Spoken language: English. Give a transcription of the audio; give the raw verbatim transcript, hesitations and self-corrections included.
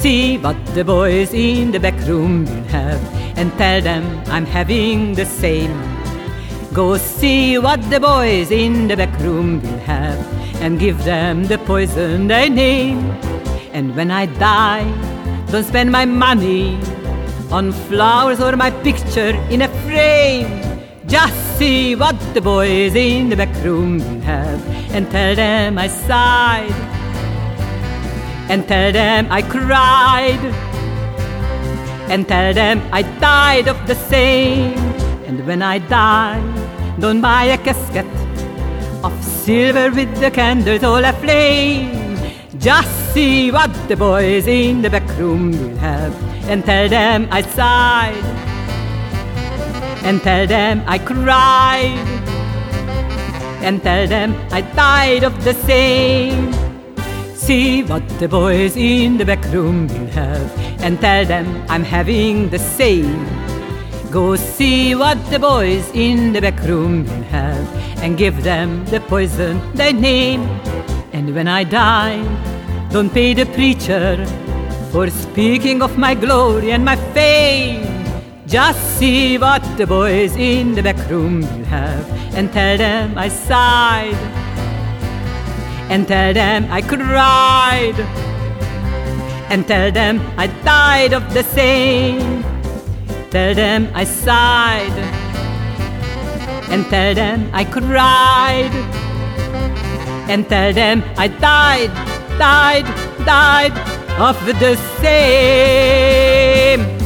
See what the boys in the back room will have, and tell them I'm having the same. Go see what the boys in the back room will have, and give them the poison they name. And when I die, don't spend my money on flowers or my picture in a frame. Just see what the boys in the back room will have, and tell them I sighed, and tell them I cried, and tell them I died of the same. And when I die, don't buy a casket of silver with the candles all aflame. Just see what the boys in the back room will have, and tell them I sighed, and tell them I cried, and tell them I died of the same. See what the boys in the back room will have, and tell them I'm having the same. Go see what the boys in the back room will have, and give them the poison they name. And when I die, don't pay the preacher for speaking of my glory and my fame. Just see what the boys in the back room will have, and tell them I sighed, and tell them I cried, and tell them I died of the same. Tell them I sighed, and tell them I cried, and tell them I died, died, died of the same.